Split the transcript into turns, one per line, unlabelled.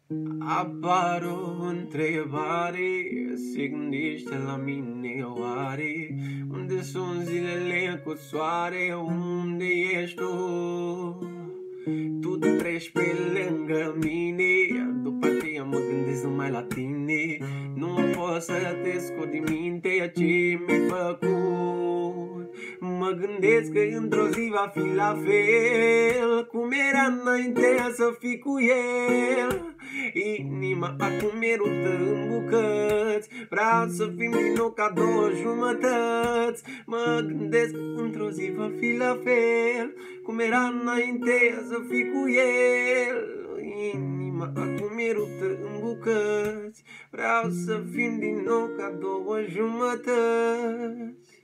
Apar o întrebare, se gândește la mine oare? Unde sunt zilele cu soare? Unde ești tu? Tu treci pe lângă mine, după aceea mă gândesc numai la tine. Nu pot să te scot din minte ce mi-ai făcut. Mă gândesc că într-o zi va fi la fel cum era înainte să fii cu el. Inima acum e ruptă în bucăți, vreau să fim din nou ca două jumătăți. Mă gândesc că într-o zi va fi la fel cum era înainte să fii cu el. Inima acum e ruptă în bucăți, vreau să fim din nou ca două jumătăți.